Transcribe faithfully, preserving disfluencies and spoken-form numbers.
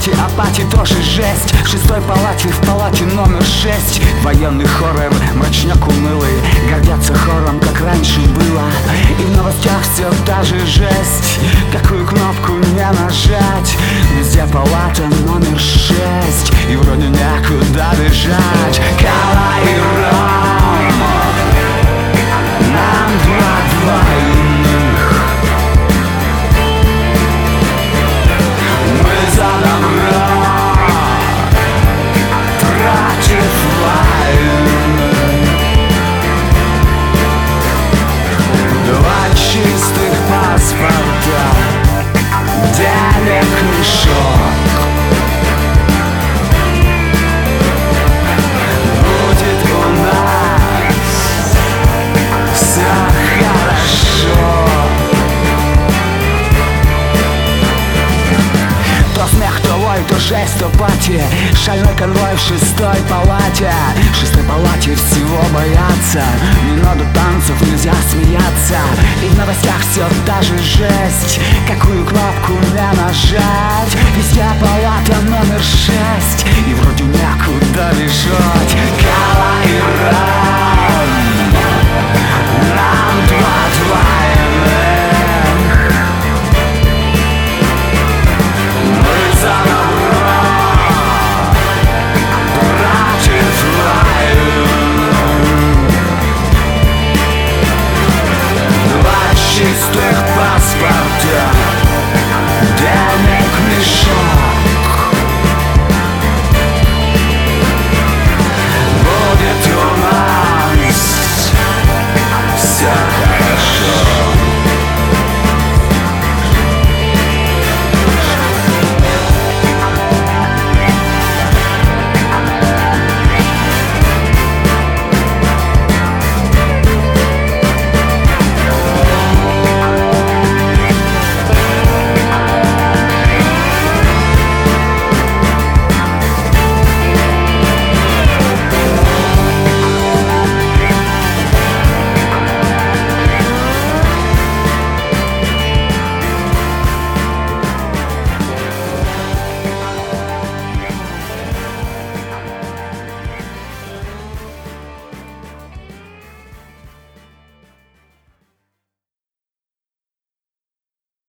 палате апатии тоже жесть. В шестой палате, в палате номер шесть военный хоррор, мрачняк унылый, гордятся хором, как раньше было. И в новостях все та же жесть, какую кнопку не нажать. Везде палата номер шесть, и вроде некуда бежать. Кола и ром, нам два двойных. Мы за добро против войны. Два чистых паспорта, денег мешок. Будет у нас все хорошо. То смех, то вой, то жесть, то пати. Шальной конвой в шестой палате. В шестой палате всего боятся. Не надо танцев, нельзя смеяться. И в новостях все та же жесть, какую кнопку не нажать. Везде палата номер шесть, и вроде некуда бежать. Кола и ром, нам два двойных. Мы за добро против войны. Два чистых паспорта,